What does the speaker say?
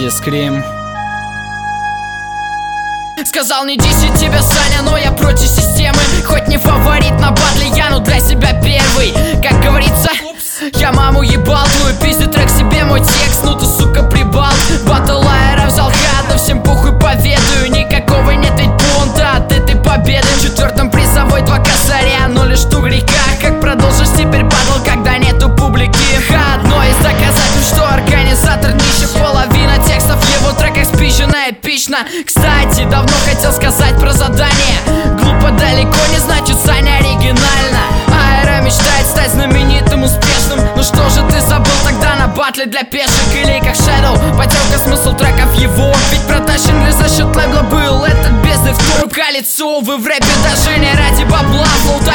Easy Scream. Сказал не 10 тебе, Саня, но я против системы. Хоть не фаворит на батле, я, но для себя первый. Как говорится, я маму ебал, твою пиздю, трек себе мой текст. Ну ты, сука, прибал. Батл аэро взял хат, да всем похуй поведаю. Никакого нет ведь бунта от этой победы. В четвертом призовой 2 косаря, но лишь в грехах. Как продолжишь теперь батл, когда нету публики? Одно из доказательств, что организатор нищий. Половина текстов в его треках спизжена эпично. Кстати, давно хотел сказать про задание. Глупо далеко не значит, Саня, оригинально. Аэро мечтает стать знаменитым, успешным. Ну что же ты забыл тогда на батле для пешек? Или как Shadow, потерка смысл треков его. Ведь протащен лишь за счет лейбла был этот бездны в колецо. Вы в рэпе даже не ради бабла. Флоу